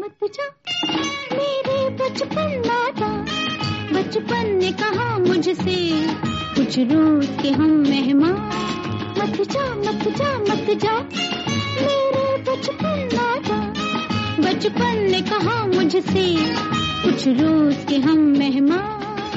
मत जा मेरे बचपन नाता। बचपन ने कहा मुझसे कुछ रोज के हम मेहमान। मत जा मत जा मत जा मेरे बचपन नाता। बचपन ने कहा मुझसे कुछ रोज के हम मेहमान।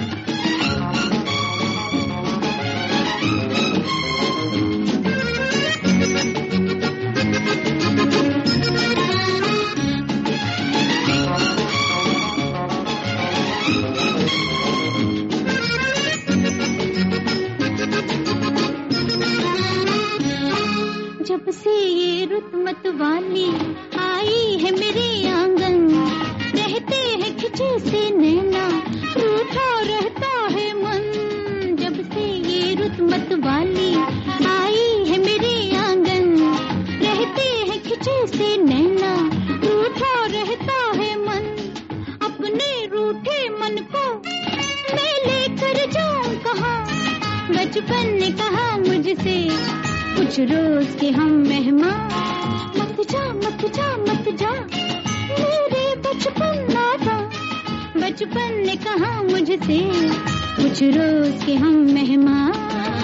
जब से ये रुत मत वाली आई है मेरे आंगन, रहते हैं खिंचे से नैना, रूठा रहता है मन। जब से ये रुत मत वाली आई है मेरे आंगन, रहते हैं खिंचे से नैना, रूठा रहता है मन। अपने रूठे मन को मैं लेकर जाऊं कहाँ। बचपन ने कहा मुझसे कुछ रोज के हम मेहमान। मत जा मत जा मत जा मेरे बचपन नाता। बचपन ने कहा मुझसे कुछ रोज के हम मेहमान।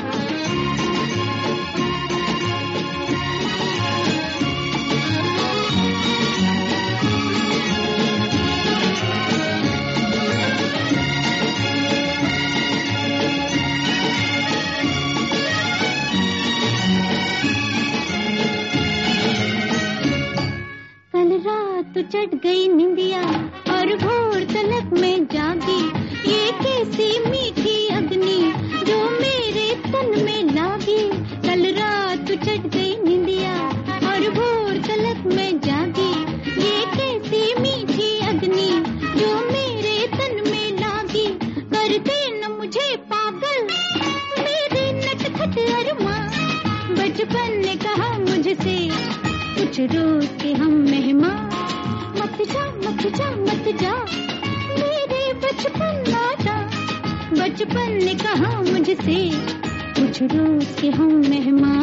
तो चढ़ गई निंदिया और भोर तलक में जागी। ये कैसी मीठी अग्नि जो मेरे तन में लागी। कल रात चढ़ गई निंदिया और भोर तलक में जागी। ये कैसी मीठी अग्नि जो मेरे तन में लागी। कर दे न मुझे पागल मेरे नटखट अरमां। बचपन ने कहा मुझसे कुछ रोज के हम मेहमान। मत जा मत जा मत जा मेरे बचपन नाता। बचपन ने कहा मुझसे कुछ रोज के हम मेहमान।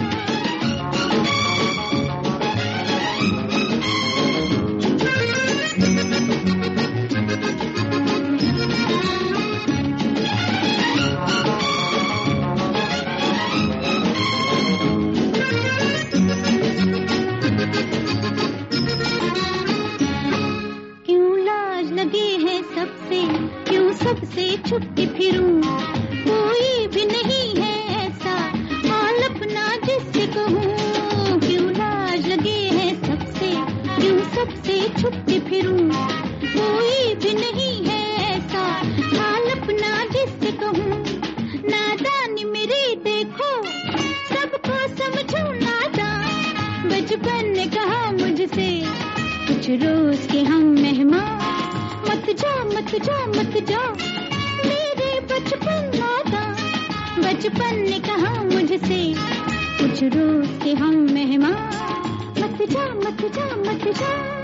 क्यों सबसे छुप के फिरूं। कोई भी नहीं है ऐसा हाल अपना जिससे कहूँ। क्यों लाज लगे है सबसे, क्यों सबसे छुप के फिरूं। कोई भी नहीं है ऐसा हाल अपना जिससे कहूँ। नादानी मेरी देखो सबको समझो नादान। बचपन ने कहा मुझसे कुछ रोज के हम मेहमान। मत जा मत जा मत जा मेरे बचपन नाता। बचपन ने कहा मुझसे कुछ रोज के हम मेहमान। मत जा मत जा मत जा।